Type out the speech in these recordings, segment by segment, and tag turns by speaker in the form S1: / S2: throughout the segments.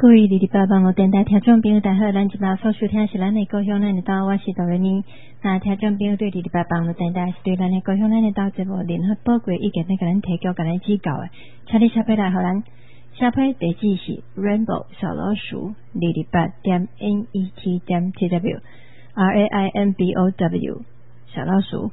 S1: 各位日日八网络电台听众朋友大家好，咱今摆所收听是咱的故乡咱的岛，我是杜瑞妮。那听众朋友对日日八网络电台是对咱的故乡咱的岛节目联合宝贵意见来给咱提供给咱指教的，请你写批来给咱，写批地址是 rainbow 小老鼠228.net.tw RAINBOW 小老鼠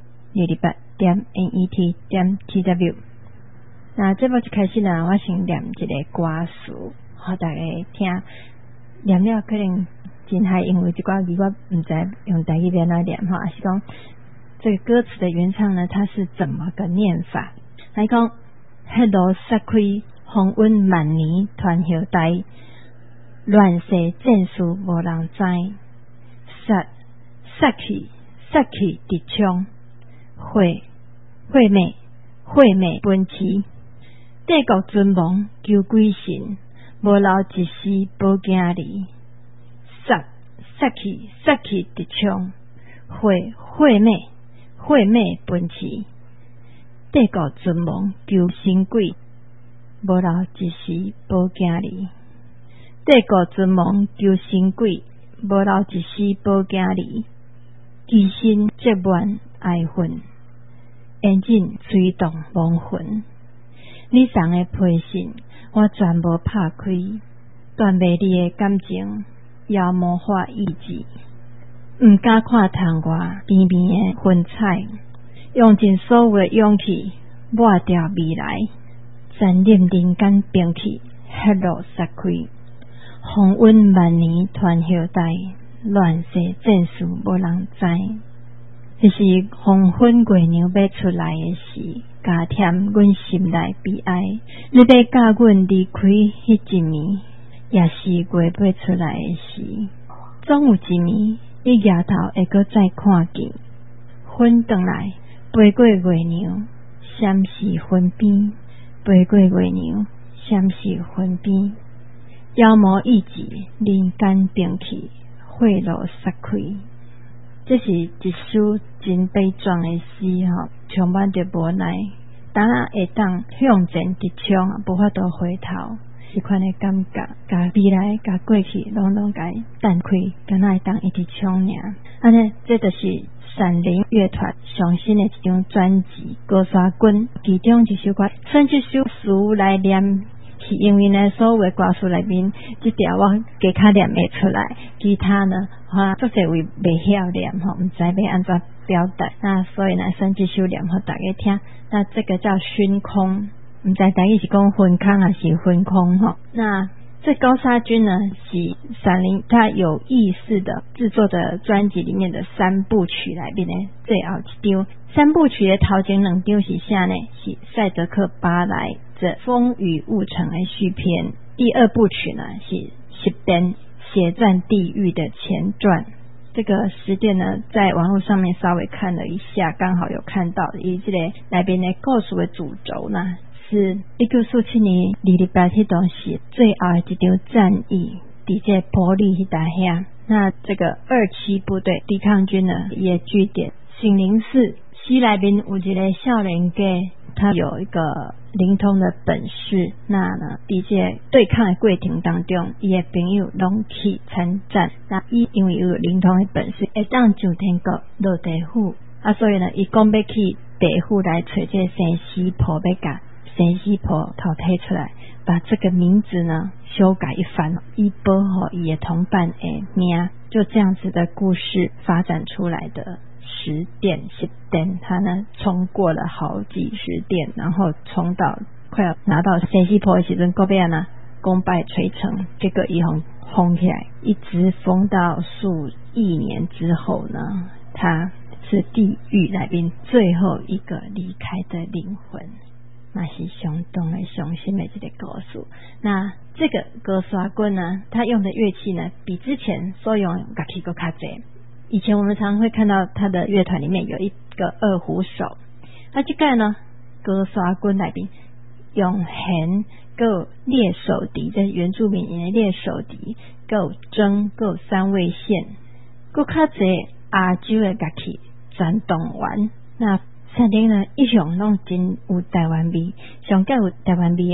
S1: 228.net.tw。那这部一开始呢，我先念一个歌词，互大家听。念了可能真害，因为这歌字我唔知用台语要哪念哈，是讲这个歌词的原唱呢，它是怎么个念法？来讲，迄路撒开，风韵万年传后代，乱世战事无人知，杀去直冲，毁灭分歧。帝国存亡求鬼神，无留一丝保囝儿。杀去直冲，毁灭分歧。帝国存亡求神鬼，无留一丝保囝儿。帝国存亡求神鬼，无留一丝保囝儿。其心积怨哀愤，烟尽吹动亡魂。你送的批信，我全无拍开，断袂离的感情，也无法抑制。毋敢看窗外边边的云彩，用尽所有的勇气，抹掉未来。残忍人间兵器，血路撒开，风韵万年传后代，乱世战事无人知。这是黄昏月娘要出来的时，加添阮心内悲哀。你要教阮离开迄一暝，也是月要出来的时。总有一暝，你抬头会搁再看见，昏转来，飞过月娘，闪逝云边，飞过月娘，闪逝云边。妖魔意志，人间兵器，血路撒开。这是一首真悲壮的诗吼，充满着无奈。当然会当向前直冲，无法度回头，是款的感觉。甲未来、甲过去，拢甲弹开，敢若会当一直冲尔。安尼，这就是闪灵乐团上新的一张专辑《高山君》其中一首歌。选这首诗来念，是因为呢，所有的歌词内面，这条我加较念袂出来，其他呢，足侪位袂晓念吼，唔知要安怎表达。那所以呢，选这首念互大家听。那这个叫熏空，唔知台语是讲熏空还是熏空吼。那这高沙君呢，是闪灵他有意识的制作的专辑里面的三部曲来面呢，最后一张。三部曲的头前两张是啥呢？是赛德克巴莱这风雨雾城的续篇。第二部曲呢是十殿血战地狱的前传。这个十殿呢，在网络上面稍微看了一下，刚好有看到伊这个内边的故事的主轴呢，是1947年2月8日当时最后的一场战役，在这玻璃那搭遐。那这个27部队抵抗军呢，也据点醒灵寺西内面有一个少年家，他有一个灵通的本事。那呢，在这对抗的过程当中，伊的朋友拢去参战。那伊因为有灵通的本事，会当上天国落地府啊，所以呢，伊讲要去地府来找这生死婆，要甲生死婆淘汰出来，把这个名字呢修改一番，以保护伊的同伴的命。就这样子的故事发展出来的。10殿，他呢冲过了好几十殿，然后冲到快要拿到生死婆的时阵，搁要呢功败垂成，结果一封起来，一直封到数亿年之后呢，他是地狱内面最后一个离开的灵魂，那是相当的伤心的一个故事。那这个高沙君呢，他用的乐器呢，比之前所用乐器更较多。以前我们常会看到他的乐团里面有一个二胡手，那这个呢，高沙君内面用弦，有猎手笛，这原住民的猎手笛，有筝，有3味线，有较侪亚洲的乐器全动员。那闪灵呢，一向拢真有台湾味，上较有台湾味的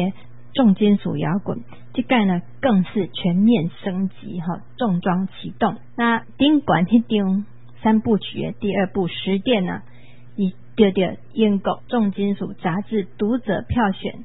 S1: 重金属摇滚，这个呢更是全面升级重装启动。那顶管迄张三部曲的第二部《十殿》呢，伊得到英国重金属杂志读者票选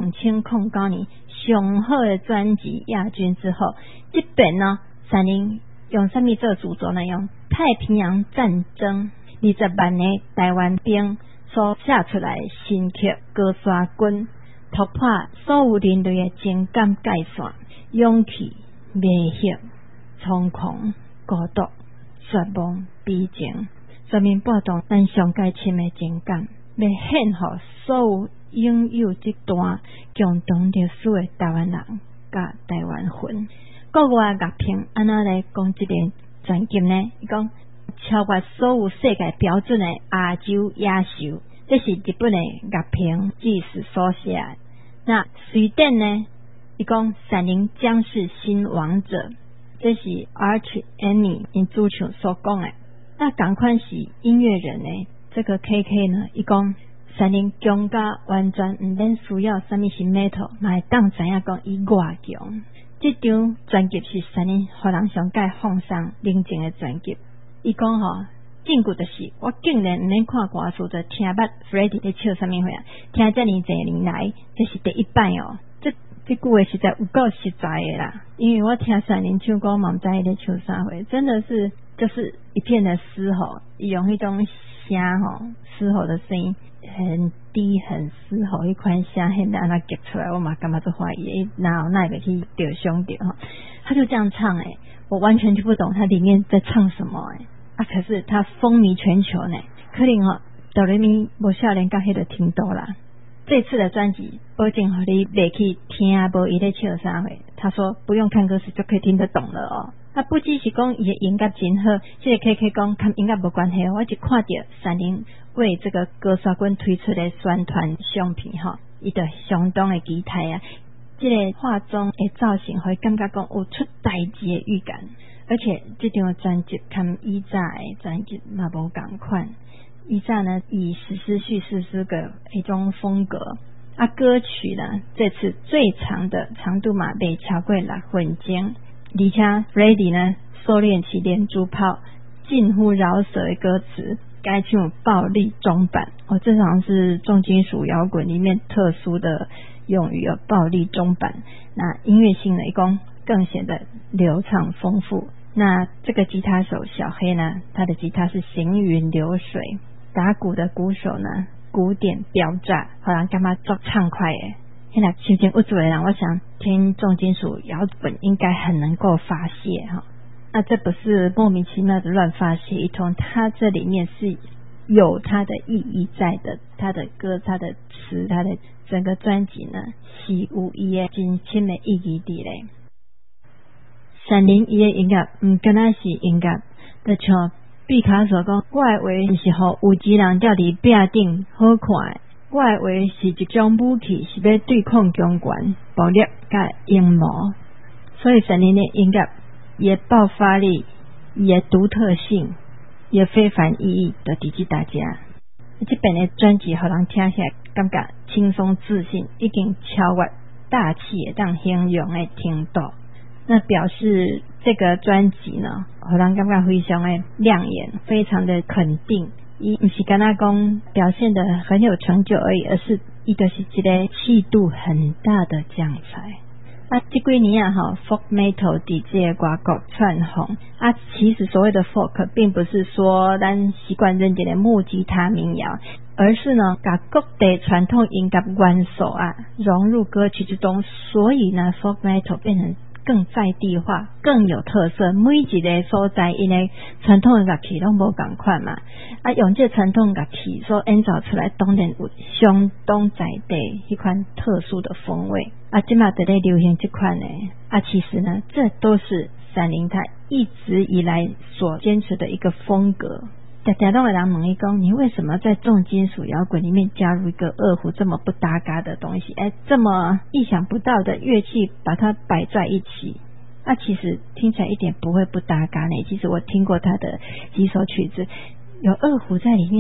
S1: 2009年上好的专辑亚军之后，这边呢三菱用什么做主轴呢？用太平洋战争20万的台湾兵所写出来的新曲《高山军》，突破所有人类的情感界线，勇气、迷惑、猖狂、孤独、绝望、悲情，全面拨动咱上界深的情感，要献给所有拥有这段共同历史的台湾人甲台湾魂。国外乐评安怎来讲这个专辑呢？伊讲超越所有世界标准的亚洲野兽，这是日本的乐评技师所写的。那随便呢，伊讲三菱将是新王者，这是 Arch Enemy 因主唱所讲的。那同款是音乐人呢，这个 KK 呢，伊讲三菱强甲完全唔免需要什么是 metal， 嘛会当知影讲伊外强。这张专辑是三菱互人上界放松宁静的专辑。伊讲真久就是我竟然唔免看歌词就听捌 Freddie 在唱什么话，听这么多年来，这是第一摆哦。这句话实在有够实在的啦，因为我听三菱唱歌嘛唔知伊在唱啥话，真的是就是一片的嘶吼，伊用迄种声嘶吼的声音很低很嘶吼，一款声现在让它夹出来，我嘛感觉就怀疑哪有那个去丢兄弟他就这样唱我完全就不懂他里面在唱什么可是他风靡全球呢，可能哆来咪无少年甲迄个听到啦。这次的专辑保证互你袂去听无伊在唱啥话，他说不用看歌词就可以听得懂了他不只是讲伊的音乐真好，这个 KK 讲跟音乐无关系我就看到三菱为这个高山军推出的宣传相片伊就相当的期待这个化妆的造型会感觉讲有出代志的预感，而且这张专辑跟以前的专辑嘛无同款，以前呢以史诗叙事诗歌一种风格歌曲呢这次最长的长度嘛未超过6分钟，而且 Freddie 呢收敛起连珠炮近乎饶舌的歌词，该唱暴力中版这好像是重金属摇滚里面特殊的用语暴力中版。那音乐性呢一共更显得流畅丰富。那这个吉他手小黑呢，他的吉他是行云流水，打鼓的鼓手呢鼓点飙炸，好像干嘛做畅快现在心情不足的人，我想听重金属摇滚应该很能够发泄那这不是莫名其妙的乱发泄一通，它这里面是有它的意义在的，它的歌、它的词、它的整个专辑呢是有伊的真深的意义在咧。三菱伊的音乐不单单是音乐，就像毕卡索讲，我的话是互有钱人吊伫壁顶好看的，我的话是一种武器，是要对抗强权、暴力甲阴谋。所以三菱的音乐伊的爆发力、伊的独特性、伊的非凡意义就伫即大家。这边的专辑互人听起来感觉轻松自信，已经超越大气的当形容的程度。那表示这个专辑呢互人感觉非常的亮眼，非常的肯定，伊不是跟他讲表现得很有成就而已，而是伊就是一个气度很大的将才。这几年folk metal 伫这个外国窜红其实所谓的 folk 并不是说咱习惯认定的木吉他民谣，而是呢把各地传统音乐元素融入歌曲之中，所以呢 folk metal 变成更在地化，更有特色，每一个所在因为传统的乐器都无同款嘛用这传统乐器所演奏出来当然有相当在地一款特殊的风味现在在流行这款呢其实呢这都是三菱它一直以来所坚持的一个风格。常常都有人问伊讲，你为什么在重金属摇滚里面加入一个二胡这么不搭嘎的东西这么意想不到的乐器把它摆在一起其实听起来一点不会不搭嘎呢。其实我听过他的几首曲子有二胡在里面，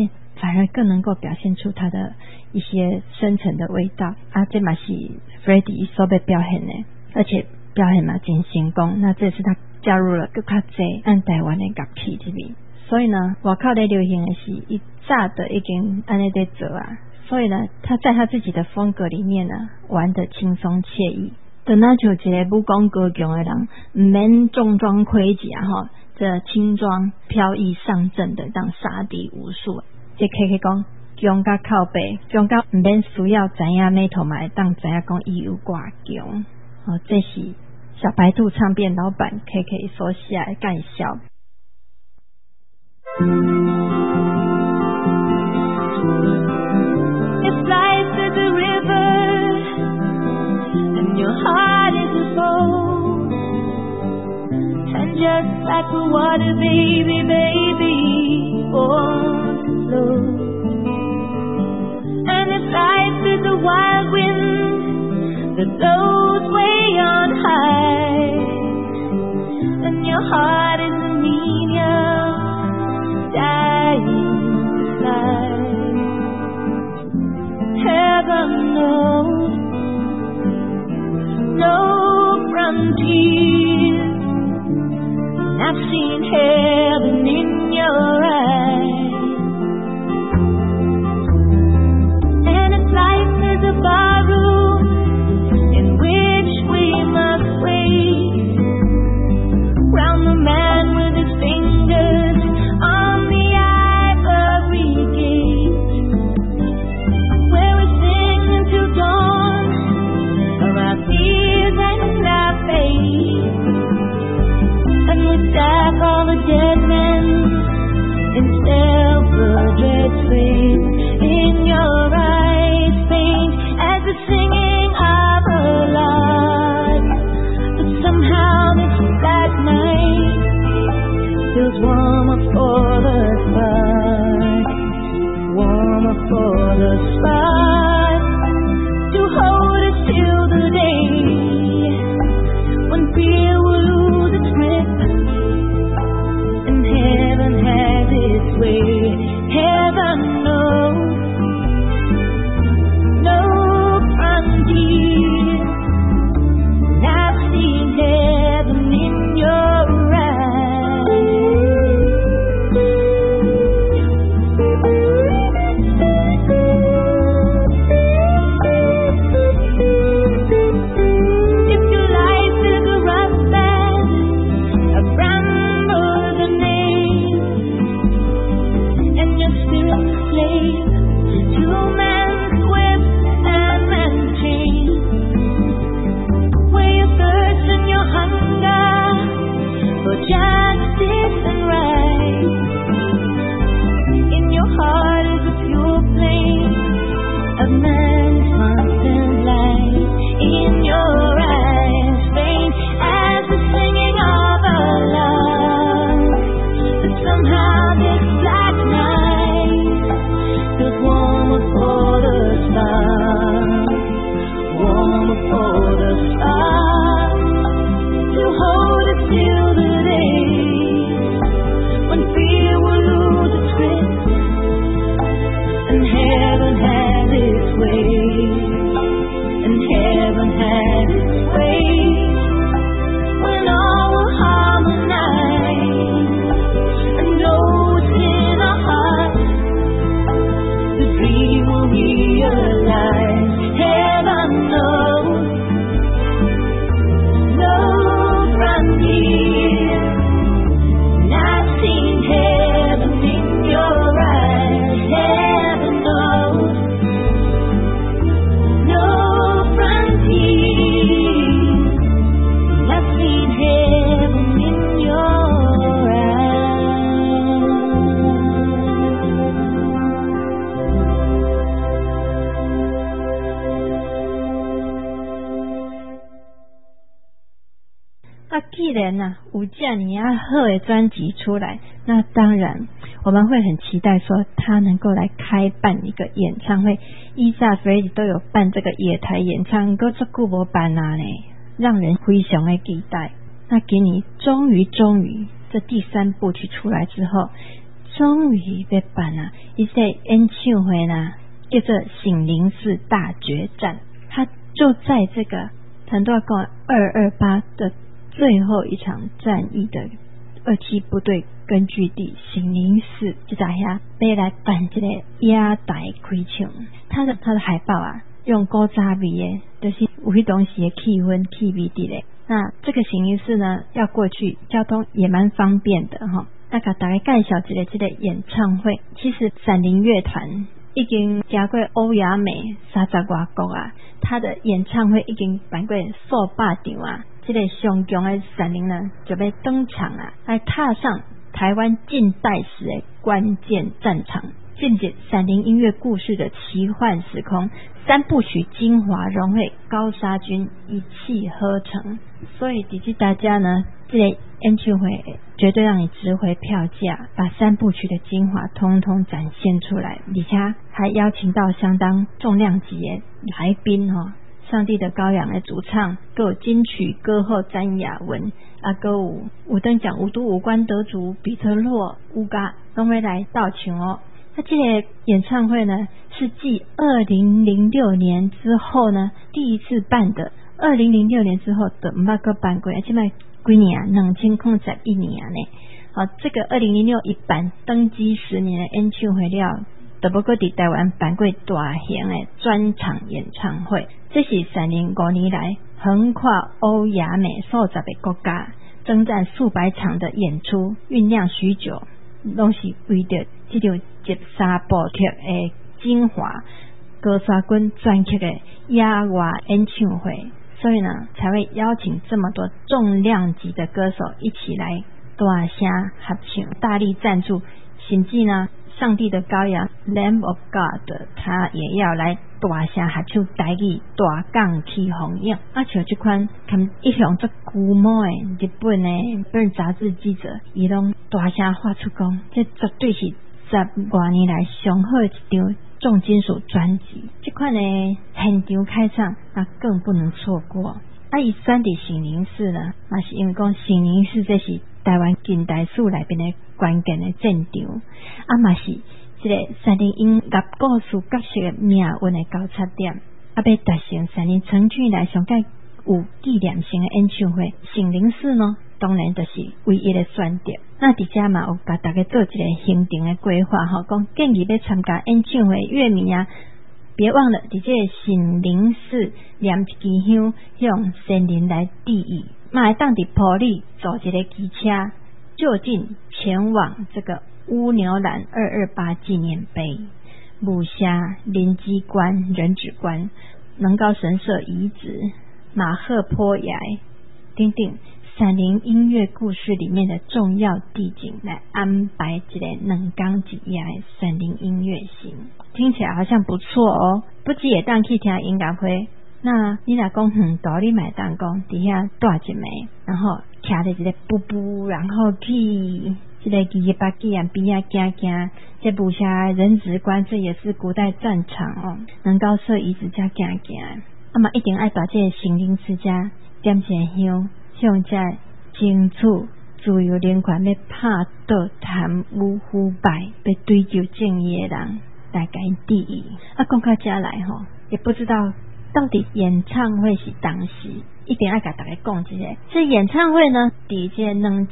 S1: 反而更能够表现出他的一些深层的味道啊，这嘛是 Freddie 所要表现的，而且表现嘛真成功。那这次他加入了更较多按台湾的乐器这边，所以呢外口在流行的是一早的已经按呢在做啊，所以呢他在他自己的风格里面呢玩得轻松惬意，就那像一个武功高强的人，唔免重装盔甲哈，这轻装飘逸上阵的当杀敌无数。这可以讲强甲靠背，强甲唔免需要知影哪头嘛会当知影讲伊有偌强。哦，这是小白兔唱片老板 KK 所写的介绍。
S2: If life is a river and your heart is a boat, and just like the water, baby, baby, won't flow. And if life is a wild wind that blows way on high, and your heart is a medium dying to fly, heaven knows no frontiers. I've seen heaven in your eyes. And if life is a barroom in which we must wait round the man with his fingers on the ivory gate, where we sing until dawn of our fears and our faith, and we stack all the dead men in self-dread space. In your eyes faint as the singing of a lark, but somehow this black night feels warmer for the spark, warmer for the spark, to hold us till the day when fear will lose its grip and heaven has its way. Heaven knows no frontiers. I've seen heaven in your eyes. If your life is a rough bed, a bramble grenade, and your spirit's a slave to man's whip and man's chain, where your thirst and your hunger for justice and right, in your heart is a pure flame of man's constant light. In your eyes faint as the singing of a lark, but somehow this black night feels warmer for the stars, warmer for the stars, to hold us till the day when fear will lose its grip and heaven has its way, and heaven has its way, when all will harmonize and know it's in our hearts the dream will realize. Heaven knows no frontiers. I've seen heaven in your eyes. Heaven knows no frontiers. I've seen heaven in your eyes.
S1: 那既然有这样好的专辑出来，那当然我们会很期待说他能够来开办一个演唱会。伊萨 Freddie 都有办这个野台演唱，搁这久无办啊呢，让人非常的期待。那今年终于这第3部曲出来之后， 终于要办啊！一个演唱会呢，叫做醒灵寺大决战，它就在这个很多人讲228的最后一场战役的27部队根据地醒灵寺这在遐要来办这个野台开唱。它的海报啊，用古早味的，就是有迄当时的气氛气味伫咧。那这个醒灵寺呢，要过去交通也蛮方便的哈。那个大概介绍一个这个演唱会，其实闪灵乐团已经加过欧亚美30多国啊，他的演唱会已经办过数百场啊。这个上强的闪灵呢，就要登场啊，来踏上台湾近代史的关键战场，进入闪灵音乐故事的奇幻时空，3部曲精华融汇高沙军一气呵成。所以其实大家呢，这个演唱会绝对让你值回票价，把3部曲的精华通通展现出来，而且还邀请到相当重量级的来宾哦。上帝的羔羊的主唱，还有金曲歌后詹雅文，还有五等奖无毒无关得主彼得洛乌嘎都会来到场哦。那这个演唱会呢，是继2006年之后呢第一次办的，2006年之后的唔捌个办过，现在几年啊，2011年呢。好，这个2006一办登基10年的演唱会了，都不过伫台湾办过大型的专场演唱会。这是闪灵5年来横跨欧亚美数十个国家，征战数百场的演出，酝酿许久，拢是为着这场13部曲的精华，高沙军专辑的野外演唱会，所以呢，才会邀请这么多重量级的歌手一起来大声合唱，大力赞助，甚至呢，上帝的羔羊 Lamb of God 他也要来大声合唱台语大港起红影。像这款一向做古摸的日本杂志记者，伊拢大声发出讲，这绝对是10多年来上好一张重金属专辑。这款的现场开唱，那更不能错过。伊选伫醒灵寺呢，也是因为讲醒灵寺这是台湾近代史内面的关键的战场，嘛是这个闪灵音乐故事角色的命运的交叉点，要达成闪灵长久以来上界有纪念性的演唱会，醒灵寺呢，当然就是唯一的选择。那伫遮嘛有甲大家做一个行程的规划吼，讲建议要参加演唱会乐迷啊，别忘了伫这个醒灵寺念一支香，向神灵来致意，嘛会当伫埔里坐一个机车，就近前往这个乌牛栏228纪念碑、木虾灵基关、人指关、能高神社遗址、马赫坡崖等等闪灵音乐故事里面的重要地景，来安排一个2天1夜的闪灵音乐行，听起来好像不错哦。不止也当去听音乐会，那你若讲远大，你买当讲底下大一枚，然后徛在一个布布，然后去这个吉巴吉啊边啊行行，这布下人质关，这也是古代战场哦，能高设遗址加行行，嘛一定爱到这个醒灵寺家点些香，向这争取自由人权，要拍倒贪污腐败，要追求正义的人来给因致意。讲到这来吼，也不知道到底演唱会是当时一定要给大家讲一下。这演唱会呢，伫这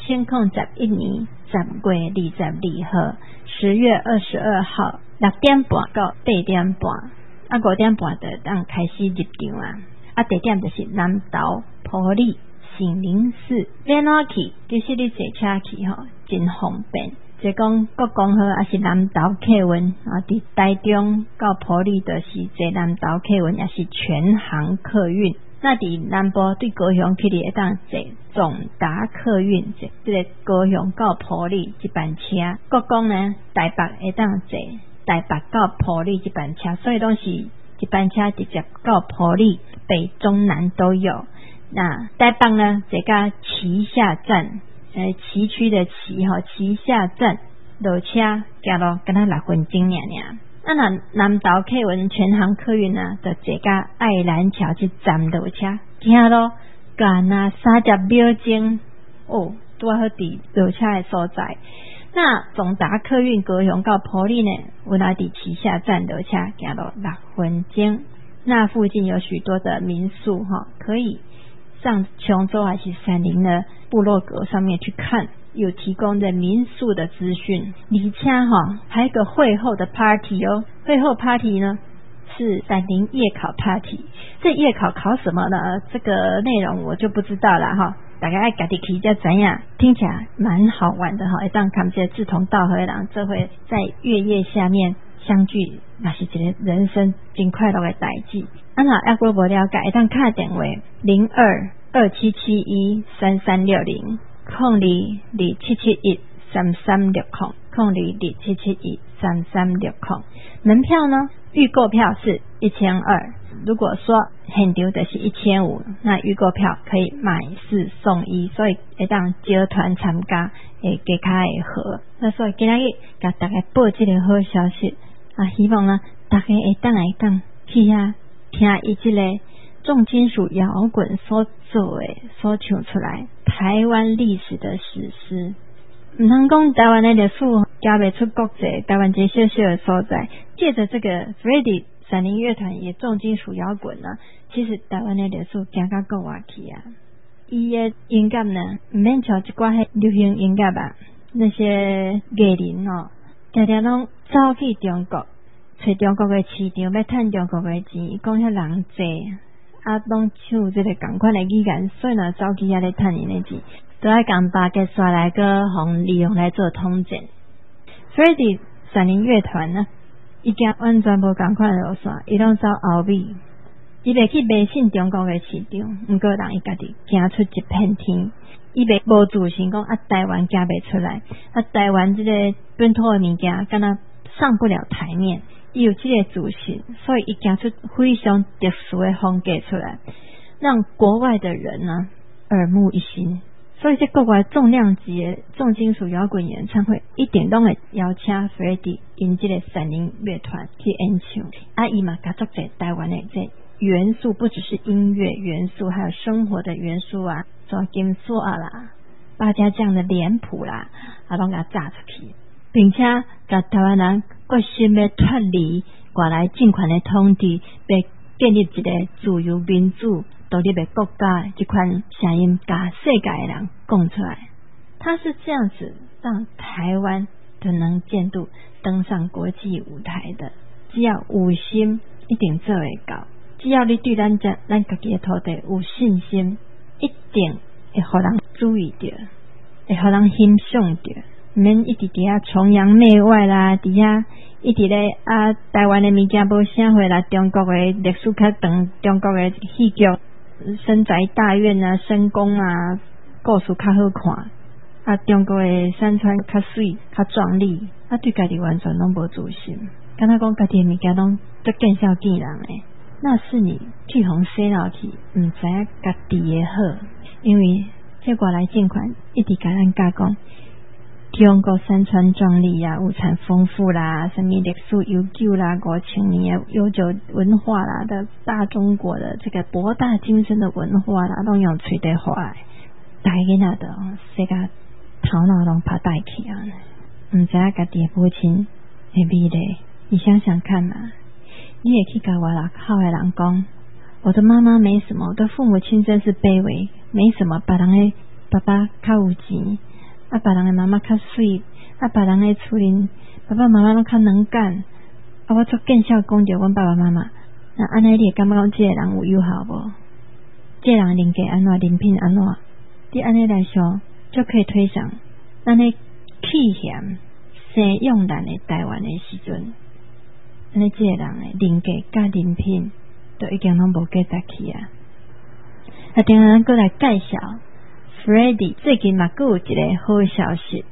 S1: 2011年10月22号10月22号6点半到8点半，5点半就当开始入场啊。地点就是南投埔里醒灵寺，要哪去？其实你坐车去吼，真方便。就讲国光号也是南投客运啊，伫台中到埔里就是坐南投客运，也是全航客运。那伫南部对高雄去里会当坐总达客运，这个高雄到埔里一班车。国光呢，台北会当坐台北到埔里一班车，所以都是一班车直接到埔里，北中南都有。那台北呢，这个旗下站。崎岖的崎吼，旗下站落车行路跟他6分钟尔。那南投客运全航客运呢，就坐到爱兰桥这站落车，行路干30秒钟哦，拄好伫落车的所在。 那总达客运高雄到埔里呢，有来伫旗下站落车行路6分钟。那附近有许多的民宿可以上琼州还是山林的部落格上面去看，有提供的民宿的资讯。而且还有一个会后的 party 哦，会后 party 呢是山林夜考 party。这夜考考什么呢？这个内容我就不知道了大家爱自己去才知影，听起来蛮好玩的会当看这志同道合的人，这会在月夜下面相聚，那是一个人生真快乐的代志。若还无了解，会当打电话0227713360 0227713360 0227713360。门票呢，预购票是1200，如果说现场就是1500，那预购票可以买4送1，所以会当招团参加会加较会好。那所以今日甲大家报这个好消息希望大家会当来去听伊这个重金属摇滚所做的所唱出来台湾历史的史诗。唔通讲台湾的历史交袂出国际，台湾这小小的所在，借着这个 Freddy 山林乐团也重金属摇滚其实台湾的历史行到国外去伊的音乐呢，唔免像一寡流行音乐那些艺人常常拢走去中国，找中国的市场要赚中国的钱，讲遐人济拢唱这个同款的语言，所以走去遐咧赚因的钱，都要共巴结刷来个互利用来做统战。Freddy 山林乐团呢，伊行完全无同款的路线，伊拢走欧美，伊袂去迷信中国的市场，毋过让伊家己行出一片天。伊袂无自信讲台湾行袂出来，台湾这个本土的物件敢若上不了台面，伊有这个自信，所以伊行出非常特殊的风格出来，让国外的人耳目一新。所以这国外重量级的重金属摇滚演唱会一定拢会邀请 Freddy 因这个山林乐团去演唱伊嘛加足在台湾的这元素，不只是音乐元素，还有生活的元素做金属啦、八家将的脸谱啦拢给它炸出去，并且甲台湾人决心要脱离外来政权的统治，要建立一个自由民主独立的国家，这款声音甲世界的人讲出来。他是这样子让台湾的能见度登上国际舞台的。只要有心，一定做会到。只要你对咱家己的土地有信心，一定会互人注意到，会互人欣赏到。免一直伫遐崇洋媚外啦，伫遐一直咧台湾的物件无啥货啦，中国的历史较长，中国的戏剧、深宅大院深宫故事较好看中国的山川较水较壮丽对家己完全拢无自信，敢若讲家己的物件拢足见笑见人诶，那是你去互洗脑去，毋知影家己的好，因为这外来政权一直甲咱讲中国山川壮丽物产丰富啦，什么历史悠久啦，5000年的悠久文化啦的大中国的这个博大精深的文化啦，拢用嘴在话的，大囡仔的世界头脑拢拍带去唔知影家己的母亲的美丽。你想想看嘛，你也去跟外口的人讲，我的妈妈没什么，我的父母亲真是卑微，没什么，别人的爸爸较有钱别人的妈妈较水别人的厝邻爸爸妈妈拢较能干我做见笑讲着阮爸爸妈妈，那安尼你会感觉讲这个人有友好无？这个人人格安怎，人品安怎？你安尼来想，就可以推想咱的气嫌生养咱的台湾的时阵，安尼这个人的人格甲人品都已经拢无价值去等下咱过来介绍Freddy 最近嘛还有一个好消息。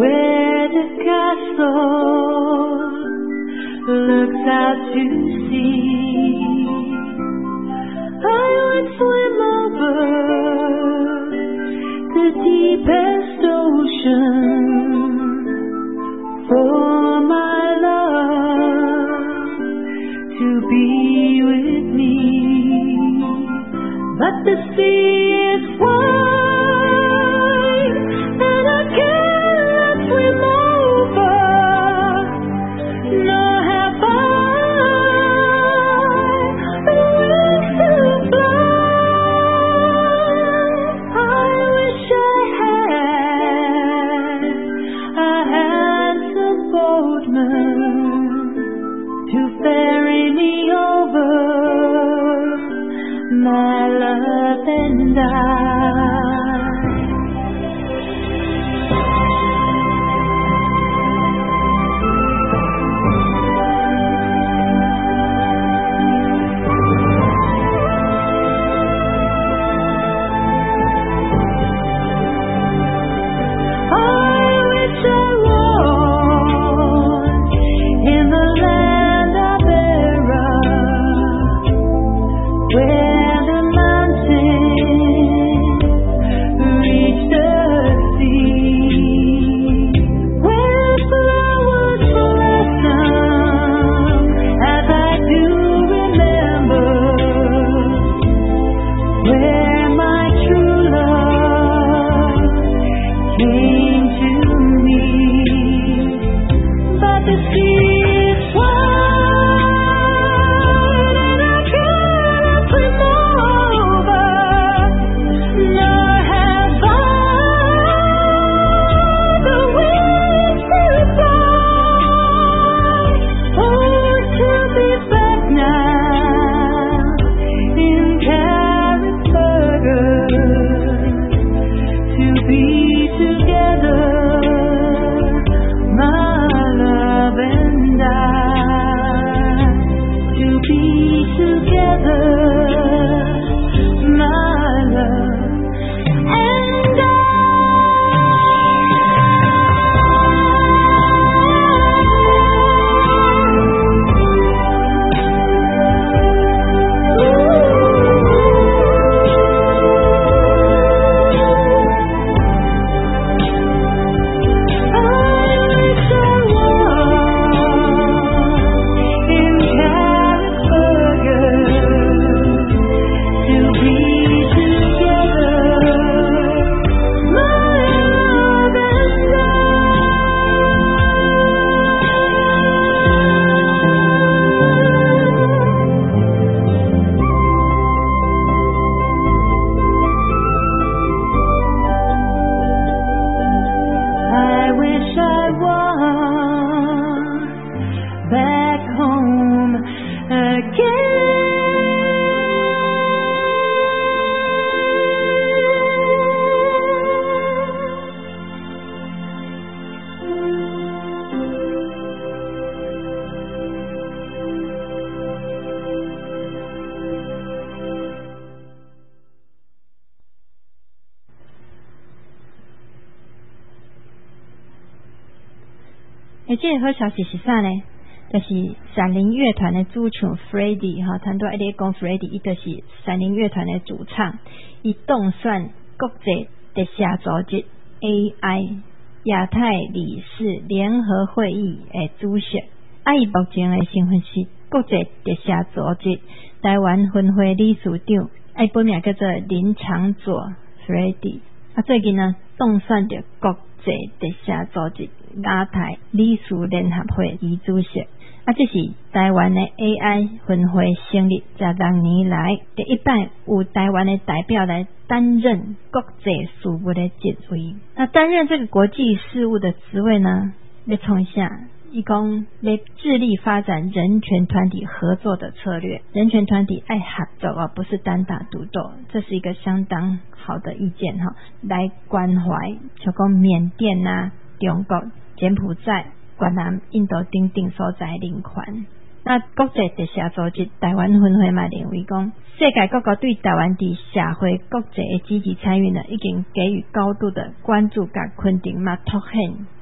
S2: where the castle looks out to sea. I would swim over the deepest ocean for my love to be with me, but the sea is wide and I cannot swim over, nor have I the wings to fly. I wish I had a handsome boatman to ferry me over, my love and I.
S1: 这个好消息是啥呢？就是闪灵乐团的主唱 Freddie 哈，谈到一直讲 Freddie， 伊就是闪灵乐团的主唱，伊当选国际特赦组织 AI 亚太理事联合会议的主席。伊目前的身份是国际特赦组织台湾分会理事长，本名叫做林长佐 Freddie。最近呢，当选着国际特赦组织亚太理事联合会议主席。这是台湾的 AI 分会成立16年来第一摆有台湾的代表来担任国际事务的职位。那担任这个国际事务的职位呢，要从下一共要致力发展人权团体合作的策略。人权团体爱合作不是单打独斗，这是一个相当好的意见来关怀像讲缅甸啊、中国、柬埔寨、越南、印度等等所在人权。那国际特赦组织台湾分会嘛认为讲，世界各国对台湾伫社会国际的积极参与呢，已经给予高度的关注甲肯定嘛，凸显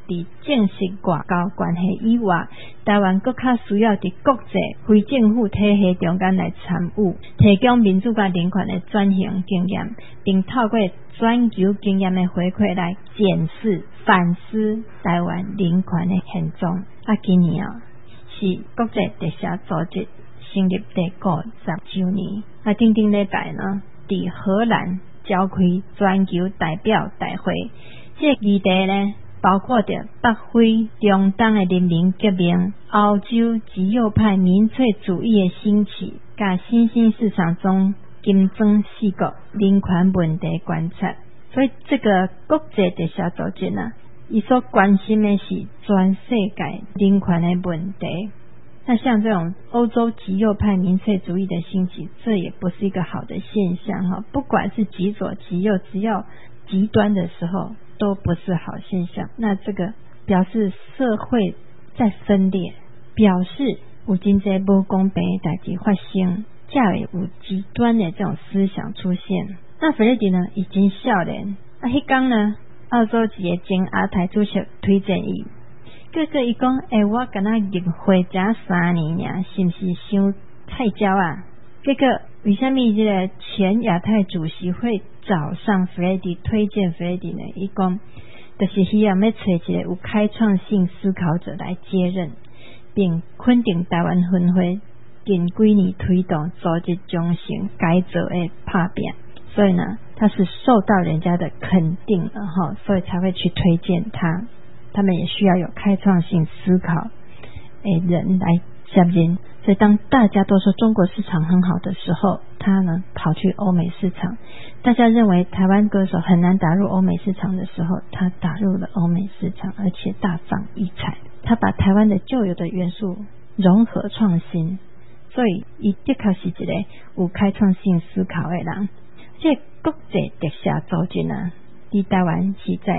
S1: 伫正式外交关系以外，台湾更较需要伫国际非政府体系中间来参与，提供民主甲人权的转型经验，并透过全球经验的回馈来检视、反思台湾人权的现状。今年是国际特赦组织成立第50周年。顶礼拜呢，伫荷兰召开全球代表大会，这个议题呢，包括着北非、中东的人民革命、欧洲极右派民粹主义的兴起，甲新兴市场中金砖四国人权问题观察。所以这个国际特赦组织呢，伊所关心的是全世界人权的问题。那像这种欧洲极右派民粹主义的兴起，这也不是一个好的现象哈。不管是极左极右，只要极端的时候，都不是好现象。那这个表示社会在分裂，表示有真侪不公平的代志发生，才会有极端的这种思想出现。那菲律宾呢，已经少年迄天呢，澳洲一个前亚太主席推荐伊。结果伊讲，我敢若入会才3年尔，是不是伤太骄啊？结果为什么这个前亚太主席会找上弗雷迪推荐弗雷迪呢？伊讲，就是希望要找一个有开创性思考者来接任，并肯定台湾分会近几年推动组织中心改造的拍拼，所以呢，他是受到人家的肯定了哈，所以才会去推荐他。他们也需要有开创性思考的人来接任，所以当大家都说中国市场很好的时候，他呢跑去欧美市场。大家认为台湾歌手很难打入欧美市场的时候，他打入了欧美市场，而且大放异彩。他把台湾的旧有的元素融合创新，所以他的确是一个有开创性思考的人。这国际特赦组织呢，在台湾是在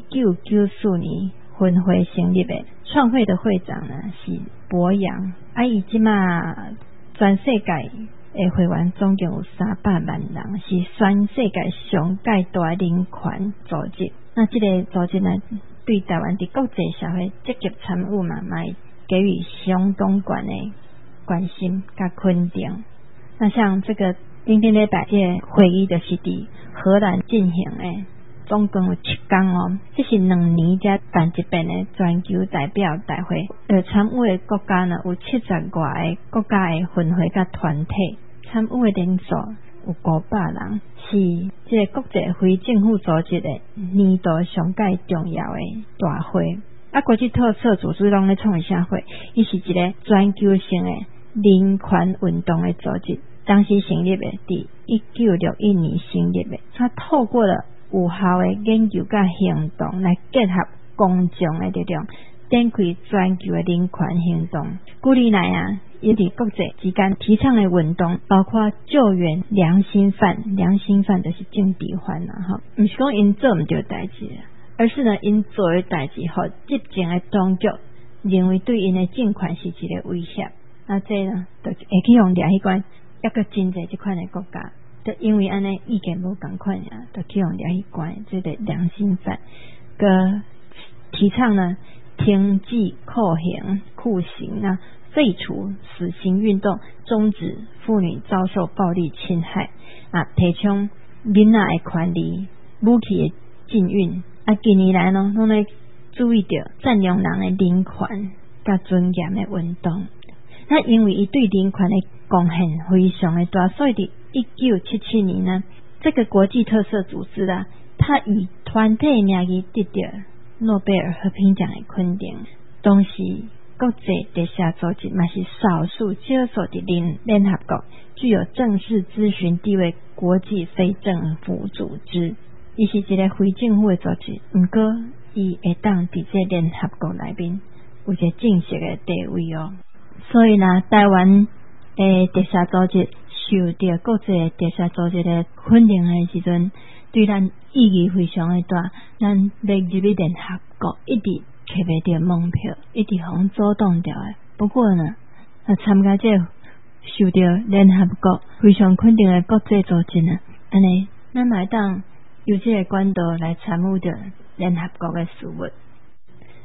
S1: 1994年分会成立的，创会的会长呢是博洋，伊即马全世界的会员总共有300万人，是全世界上界大人权组织。那这个组织呢，对台湾的国际社会积极参与嘛，给予相当高的关心甲肯定。那像这个今天礼拜这个会议就是伫荷兰进行的。总共有7天哦，这是2年才办一遍的全球代表大会。参与的国家呢有70外个国家的分会甲团体，参与的人数有500人，是这个国际非政府组织的年度上界重要的大会。国际特色组织拢咧创啥会？伊是一个全球性的人权运动的组织，当时成立的，伫1961年成立的。它透过了有效的研究甲行动来结合公众的力量，展开全球的人权行动。几年来也伫国际之间提倡的运动，包括救援良心犯，良心犯就是政治犯啦，不是讲因做唔对代志，而是呢因做的代志，和执政的当局认为对因的政权是一个威胁。那这呢，就会去用掠迄款，抑个真侪这款的国家。就因为安尼意见无同款呀，就去用掠去关这个良心犯，个提倡呢停止酷刑啊，废除死刑运动，终止妇女遭受暴力侵害提倡囡仔的权利，武器的禁运近年来呢，拢咧注意到赞扬人的人权甲尊严的运动。那因为伊对人权的贡献非常的大，所以伫1977年呢，这个国际特色组织它以团体名义得到诺贝尔和平奖的肯定。同时，国际特赦组织嘛是少数接受的联合国具有正式咨询地位国际非政府组织。伊是一个非政府的组织，不过伊会当伫这联合国内面有一个正式的地位哦。所以呢，台湾的特赦组织受到国际特赦组织的肯定的时阵，对咱意义非常的大。咱要入去联合国，一直摕袂到门票，一直互阻挡掉的。不过呢，参加这受到联合国非常肯定的国际组织呢，安尼咱嘛会当有这个管道来参与着联合国的事务。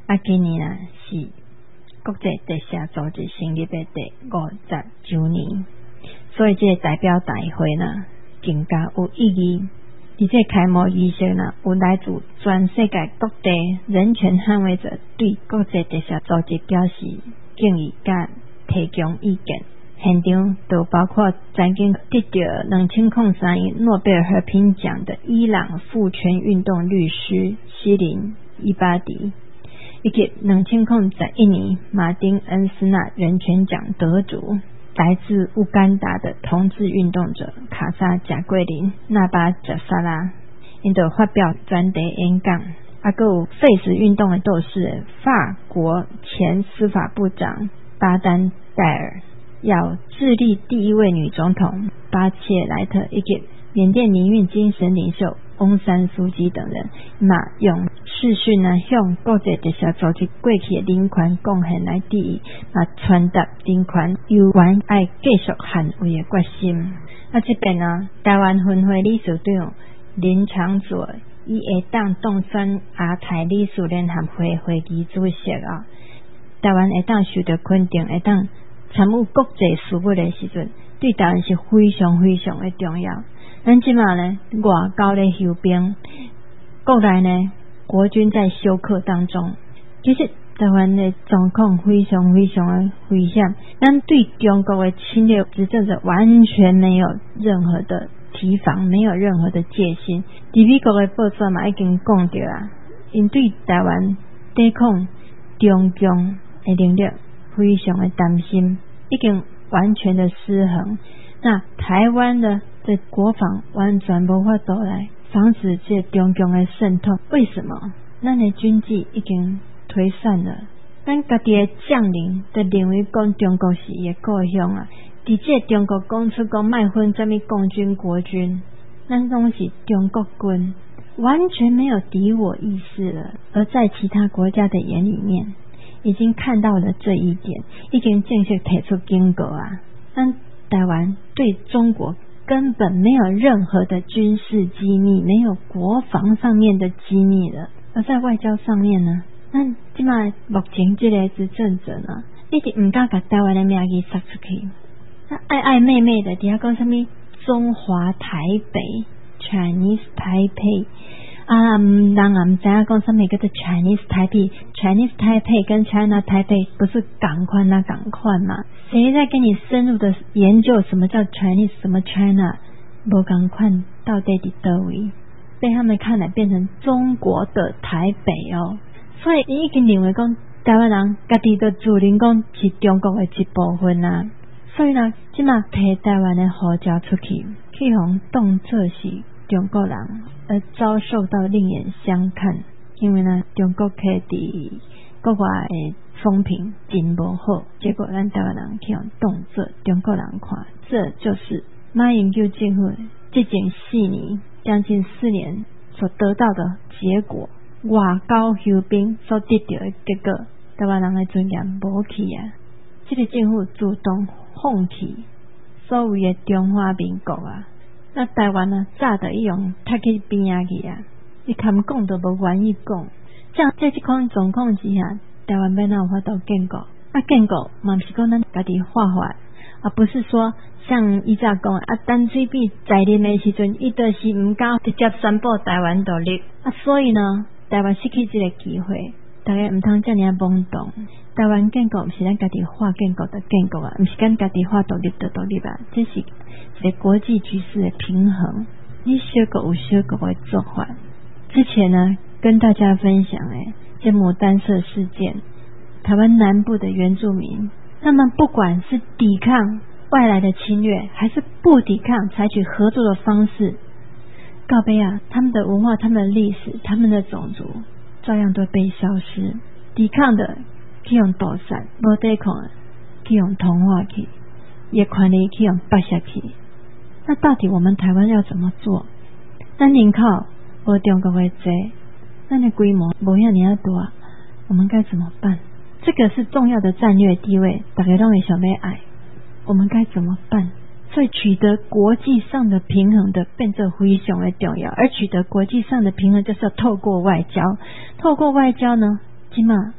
S1: 今年啊是国际地下组织成立的第50周年，所以这个代表大会呢更加有意义。而这开幕仪式呢，有来自全世界各地人权捍卫者对国际地下组织表示敬意甲提供意见。现场都包括曾经得到2003年诺贝尔和平奖的伊朗妇权运动律师西林伊巴迪，以及2011年马丁恩斯纳人权奖得主来自乌干达的同志运动者卡萨贾桂林纳巴贾萨拉，因都发表专题演讲。还有废死运动的斗士法国前司法部长巴丹戴尔，要智利第一位女总统巴切莱特，以及缅甸民运精神领袖翁山苏姬等人，用视讯向国际地下组织过去的人权贡献来致意，传达人权有关爱继续捍卫的决心。这边台湾分会理事长林长佐以下党当选亚太理事联合会会议主席台湾下党受到肯定，下党参与国际事务的时阵，对台湾是非常非常的重要。咱即马呢，外交的休兵，国内呢，国军在休克当中。其实台湾的状况非常非常的危险，咱对中国的侵略执政者完全没有任何的提防，没有任何的戒心。伫美国的报纸嘛已经讲到啊，因对台湾抵抗中共的能力非常的担心，已经完全的失衡。那台湾的这国防完全无法度来防止这中共的渗透。为什么？咱的军纪已经推散了，咱家己的将领都认为讲中国是伊的故乡啊。伫这中国讲出讲卖分什么共军国军，咱拢是中国军，完全没有敌我意识了。而在其他国家的眼里面，已经看到了这一点，已经正式提出警告啊！但台湾对中国根本没有任何的军事机密，没有国防上面的机密了。而在外交上面呢，那现在目前这个执政者呢，一直不敢把台湾的名义撒出去，他爱爱妹妹的底下讲什么中华台北 Chinese Taipei。人也不知道讲什么叫做 Chinese Taipei。Chinese Taipei 跟 China Taipei 不是赶快吗？谁在跟你深入的研究什么叫 Chinese 什么 China？ 不赶快到底在哪位？被他们看来变成中国的台北哦。所以你已经认为讲台湾人家己的自认讲是中国的一部分啊。所以呢，现在提台湾的号召出去，去互当作是中国人，而遭受到另眼相看。因为呢，中国客伫国外的风评真不好，结果咱台湾人去当作中国人看，这就是马英九政府这近4年将近4年所得到的结果。外交休兵所得到的结果，台湾人的尊严无去啊！这个政府主动放弃所有的中华民国啊！那台湾呢，早就用踢去边仔去啊！你敢讲都无愿意讲，像在这款状况之下，台湾要哪有法度建国？建国嘛不是讲咱家己画画，不是说像以前讲陈水扁在任的时阵，伊就是唔敢直接宣布台湾独立所以呢，台湾失去这个机会，大家唔通这样懵懂。台湾建国不是咱家己画建国的建国不是咱家己画独立的独立这是一个国际局势的平衡。你小国有小国的做法。之前呢，跟大家分享这牡丹社事件，台湾南部的原住民，他们不管是抵抗外来的侵略，还是不抵抗，采取合作的方式，告别他们的文化、他们的历史、他们的种族，照样都被消失。抵抗的去用屠杀，不抵抗的去用同化去，也权利去用剥削去。那到底我们台湾要怎么做？咱人口无中国的多，咱的规模无遐尔大，我们该怎么办？这个是重要的战略地位，大家都会想要爱，我们该怎么办？所以取得国际上的平衡的变得非常的重要，而取得国际上的平衡就是要透过外交。透过外交呢，起码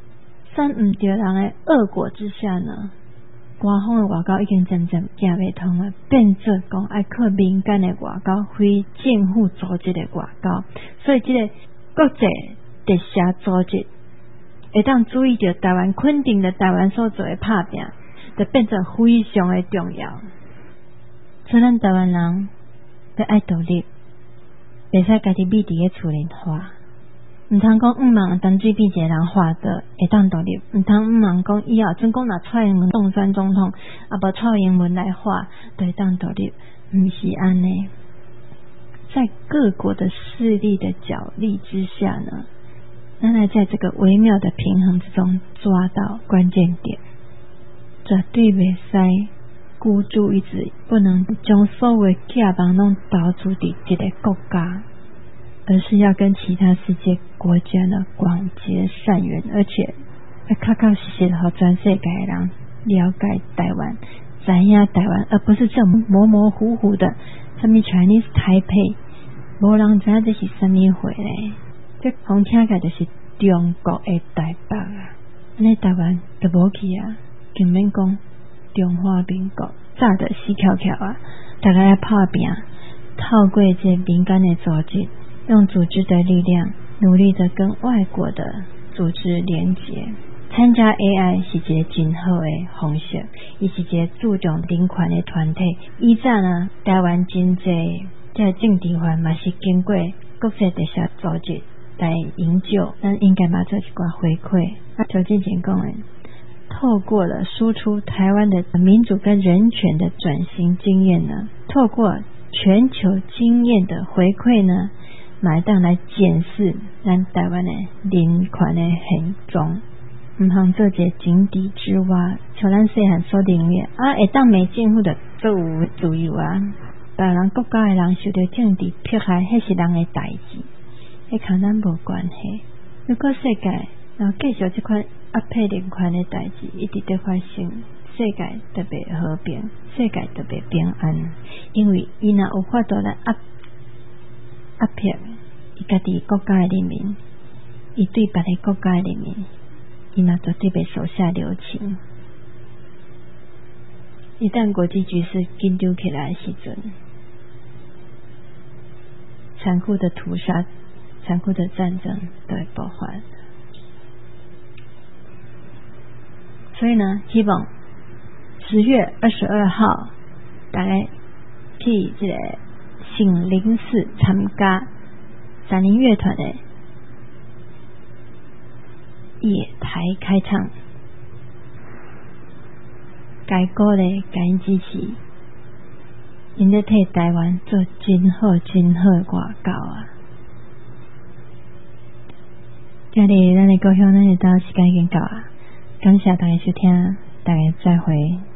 S1: 选唔对人的恶果之下呢，官方的外交已经渐渐行袂通了，变做讲爱靠民间的外交，非政府组织的外交。所以这个国际特赦组织会当注意到台湾，肯定的台湾所做的打拼，就变成非常的重要。所以咱台湾人要爱独立，袂使家己秘伫咧厝里花。唔通讲忙当水变一个人画的会当独立，唔通忙讲以后总讲若蔡英文当选总统，啊无蔡英文来画就会当独立，唔是安尼。在各国的势力的角力之下呢，咱来在这个微妙的平衡之中抓到关键点，绝对袂使孤注一掷，不能将所有假帮拢投注伫一个国家，而是要跟其他世界国家呢广结善缘，而且要确确实实的让全世界的人了解台湾，知影台湾，而不是这种模模糊糊的什么 Chinese Taipei， 无人知影这是什么货呢？这风听起来就是中国的台北啊，那台湾就无去啊，更免讲中华民国早就死翘翘啊！大家要打拼，透过这民间的组织，用组织的力量，努力的跟外国的组织连结。参加 AI 是一个真好的方式，伊是一个注重人权的团体。以早呢，台湾真济这政治犯嘛是经过国际特赦组织来营救，咱应该把做一寡回馈。就之前讲的，透过了输出台湾的民主跟人权的转型经验呢，透过全球经验的回馈呢，买当来检视咱台湾的人权的现状，唔通做一个井底之蛙，像咱细汉所认为啊，会当美政府的做有自由啊，别人国家的人受到政治迫害，迄是人的代志，迄跟咱无关系。如果世界然后继续这款压迫人权的代志一直在发生，世界特别和平，世界特别平安，因为伊若有法度来压迫伊家己国家的人民，伊对别个国家的人民，伊若绝对袂手下留情。一旦国际局势紧张起来的时阵，残酷的屠杀、残酷的战争都会爆发。所以呢，希望10月22号大概去这个醒灵寺参加闪灵乐团的野台开唱，该鼓励该支持，因在替台湾做真好真好的外交啊！今日咱的故乡咱就到时间已经到啊，感谢大家收听，大家再会。